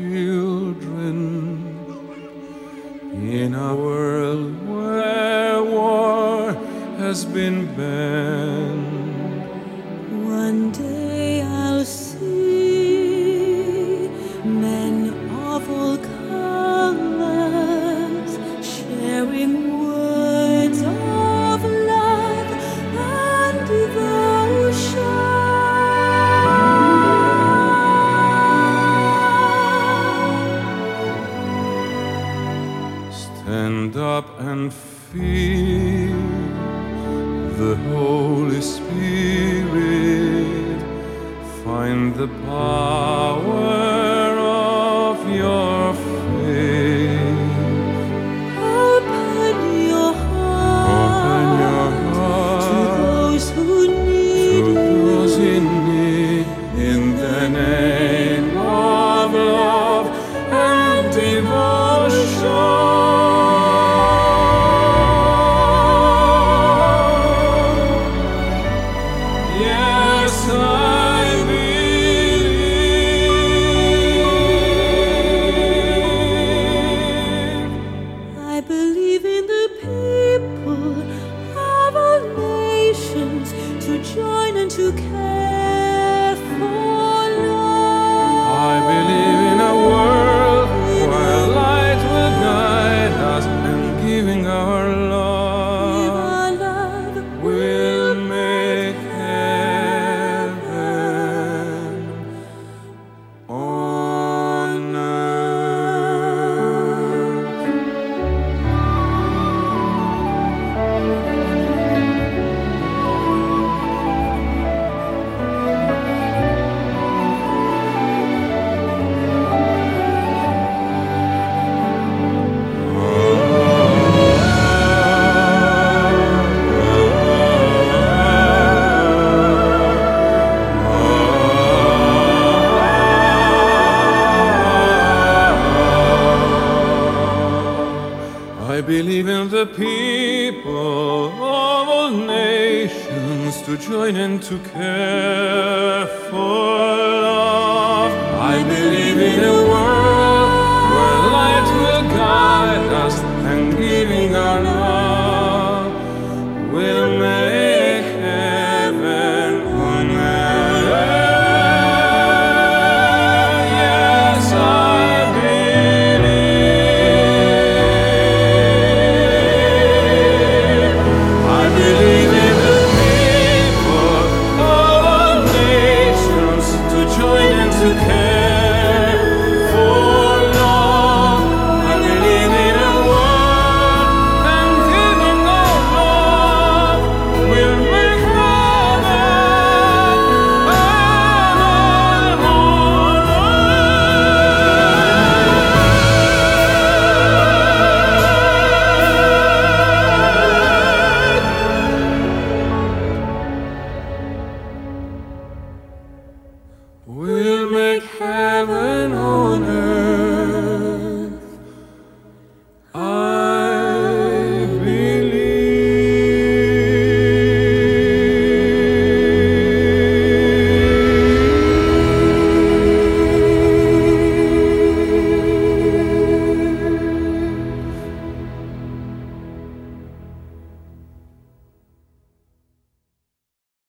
children in a world where war has been banned. One day I'll see men of all colors sharing words of love and devotion. Stand up and feel the Holy Spirit. Find the power of your faith. Open your heart to those who need in the name of love and devotion. Yes, I believe in the people of all nations to join and to care for love. I believe in a world where light will guide us, and giving our love will make heaven on earth. I believe in the people of all nations to join and to care for love. I believe in a